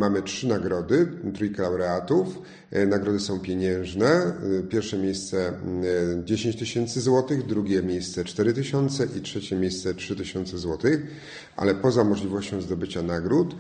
Mamy 3 nagrody, 3 laureatów. Nagrody są pieniężne. Pierwsze miejsce 10 tysięcy złotych, drugie miejsce 4 tysiące i trzecie miejsce 3 tysiące złotych. Ale poza możliwością zdobycia nagród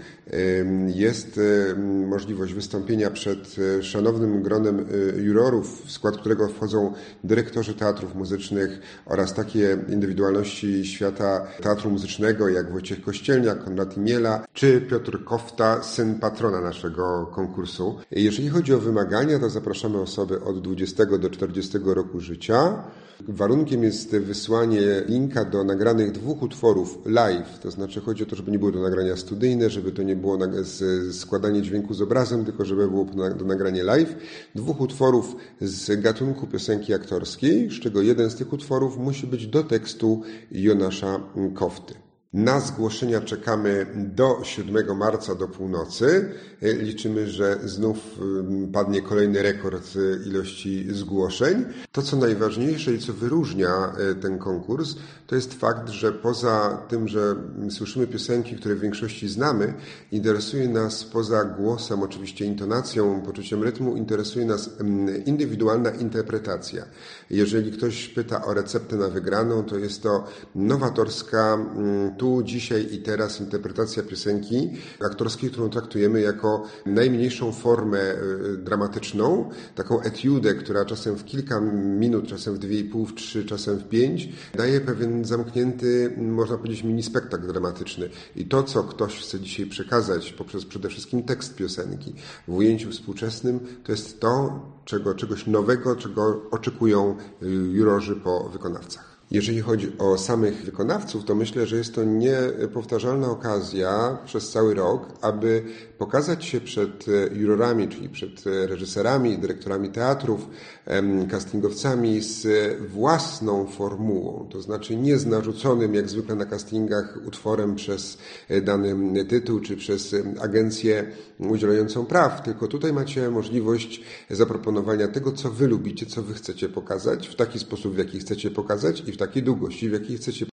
jest możliwość wystąpienia przed szanownym gronem jurorów, w skład którego wchodzą dyrektorzy teatrów muzycznych oraz takie indywidualności świata teatru muzycznego jak Wojciech Kościelniak, Konrad Imiela czy Piotr Kofta, syn patrona naszego konkursu. Jeżeli chodzi o wymagania, to zapraszamy osoby od 20 do 40 roku życia. Warunkiem jest wysłanie linka do nagranych 2 utworów live, to znaczy chodzi o to, żeby nie były to nagrania studyjne, żeby to nie było składanie dźwięku z obrazem, tylko żeby było to nagranie live. 2 utworów z gatunku piosenki aktorskiej, z czego jeden z tych utworów musi być do tekstu Jonasza Kofty. Na zgłoszenia czekamy do 7 marca do północy. Liczymy, że znów padnie kolejny rekord ilości zgłoszeń. To, co najważniejsze i co wyróżnia ten konkurs, to jest fakt, że poza tym, że słyszymy piosenki, które w większości znamy, interesuje nas poza głosem, oczywiście intonacją, poczuciem rytmu, interesuje nas indywidualna interpretacja. Jeżeli ktoś pyta o receptę na wygraną, to jest to nowatorska, tu, dzisiaj i teraz interpretacja piosenki aktorskiej, którą traktujemy jako najmniejszą formę dramatyczną, taką etiudę, która czasem w kilka minut, czasem w 2,5, w 3, czasem w 5, daje pewien zamknięty, można powiedzieć, mini-spektakl dramatyczny. I to, co ktoś chce dzisiaj przekazać poprzez przede wszystkim tekst piosenki w ujęciu współczesnym, to jest to, czegoś nowego, czego oczekują jurorzy po wykonawcach. Jeżeli chodzi o samych wykonawców, to myślę, że jest to niepowtarzalna okazja przez cały rok, aby pokazać się przed jurorami, czyli przed reżyserami, dyrektorami teatrów, castingowcami z własną formułą, to znaczy nie z narzuconym, jak zwykle na castingach, utworem przez dany tytuł, czy przez agencję udzielającą praw, tylko tutaj macie możliwość zaproponowania tego, co wy lubicie, co wy chcecie pokazać, w taki sposób, w jaki chcecie pokazać i w takiej długości, w jakiej chcecie